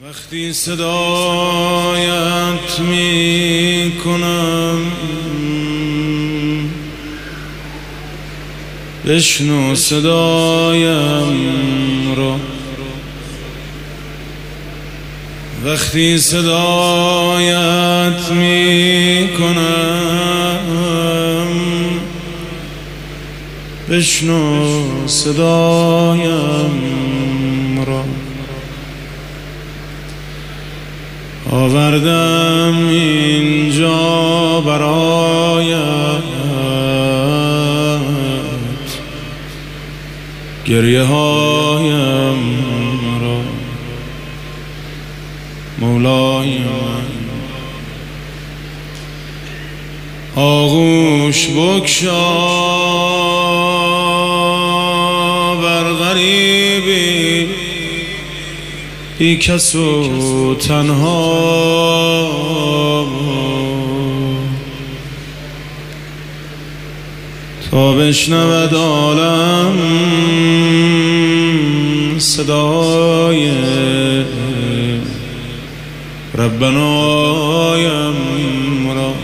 وقتی صدایت می کنم بشنو صدایم را، وقتی صدایت می کنم بشنو صدایم را. آوردم اینجا برایت گریه هایم را، مولای من آغوش بگشا بر غریبی بی کس و تنها، تا بشنود عالم صدای ربنایم را.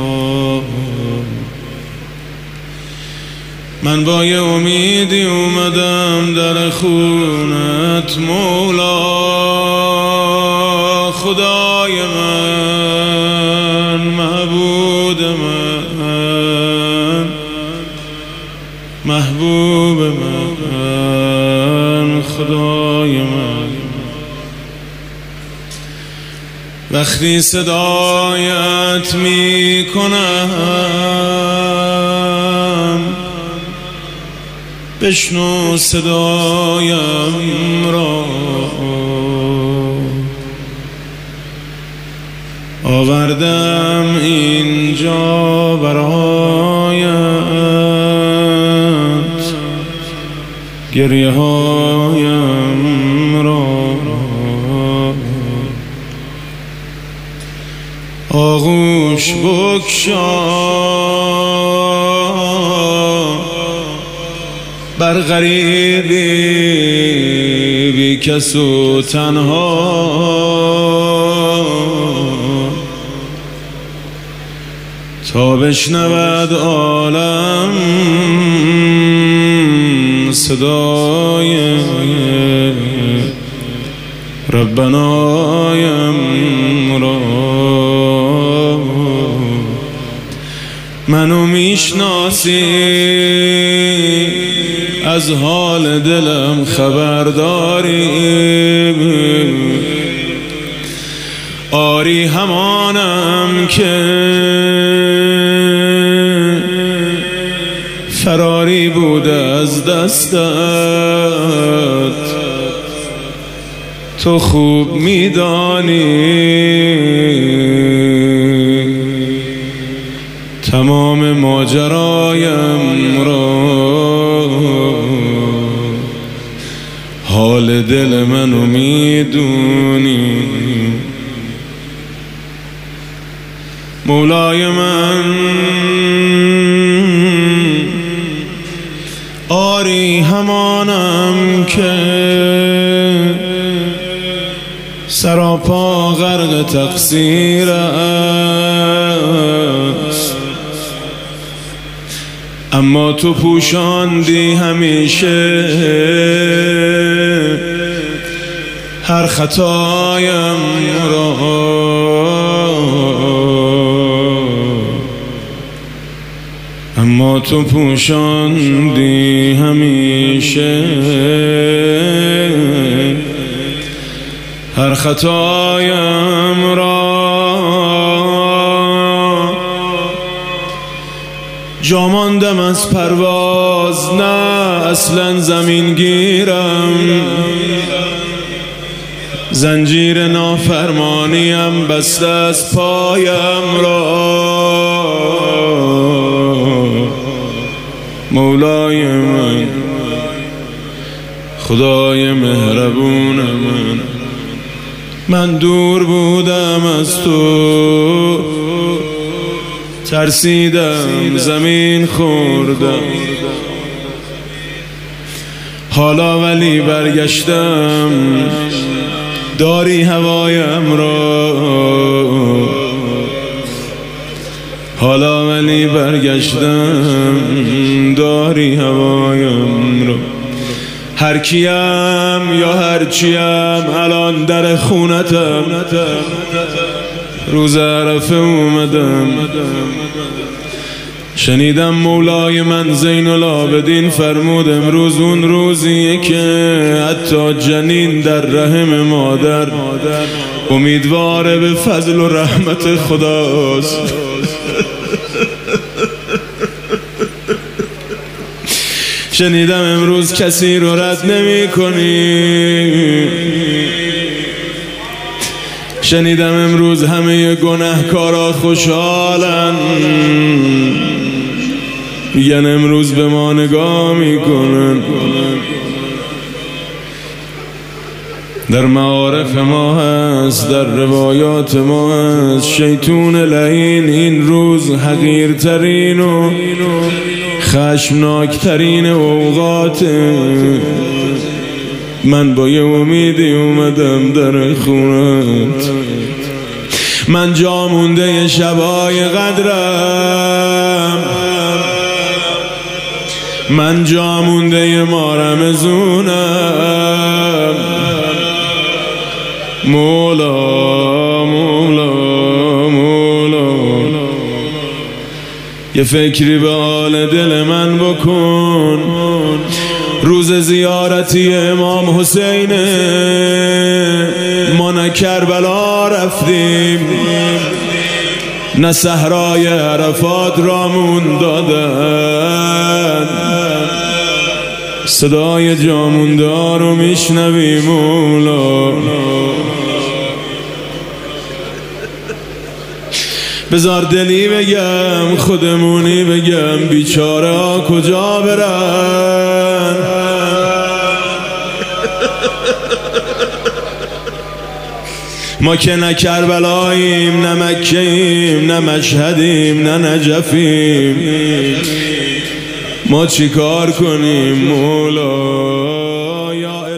من با یه امیدی اومدم در خونت مولا، خدای من، معبود من، محبوب من، خدای من. وقتی صدایت می کنم بشنو صدایم را. آوردم اینجا برایت گریه هایم را، آغوش بگشا بر غریبی بی کس و تنها، تا بشنود عالم صدای ربنایم را. منو میشناسی، از حال دلم خبرداری، آری همانم که فراری بود از دستت، تو خوب میدانی تمام ماجرایم را، حال دل منو میدونی مولای من. آری همانم که سراپا غرق تقصیر است، اما تو پوشاندی همیشه هر خطایم را، اما تو پوشاندی همیشه هر خطایم را. جا ماندم از پرواز، نه اصلا زمین گیرم، زنجیر نافرمانیم بسته از پایم را، مولای من، خدای مهربون من. من دور بودم از تو، ترسیدم زمین خوردم، حالا ولی برگشتم داری هوایم را، حالا ولی برگشتم داری هوایم را. هر کیم یا هر چیم الان در خونتم، روز عرفه اومدم. شنیدم مولای من زین العابدین فرمود امروز اون روزیه که حتی جنین در رحم مادر امیدواره به فضل و رحمت خداست. شنیدم امروز کسی رو رد نمی کنی. شنیدم امروز همه گناهکارا خوشحالن، میگن امروز به ما نگاه میکنن. در معارف ما هست، در روایات ما هست، شیطون لعین این روز حقیرترین و خشمناکترین اوقات. من با یه امیدی اومدم در خونت، من جا مونده شبای قدرم، من جا مونده ما رمضونم. مولا مولا مولا یه فکری به حال دل من بکن. روز زیارتی امام حسین ما نه کربلا رفتیم، نه صحرای عرفات رامون دادن. صدای جامونده رو میشنوی مولا. بذار دلی بگم، خودمونی بگم، بیچاره ها کجا برن؟ ما که نه کربلاییم، نه مکه‌ایم، نه مشهدیم، نه نجفیم. ما چی کار کنیم مولا؟ یا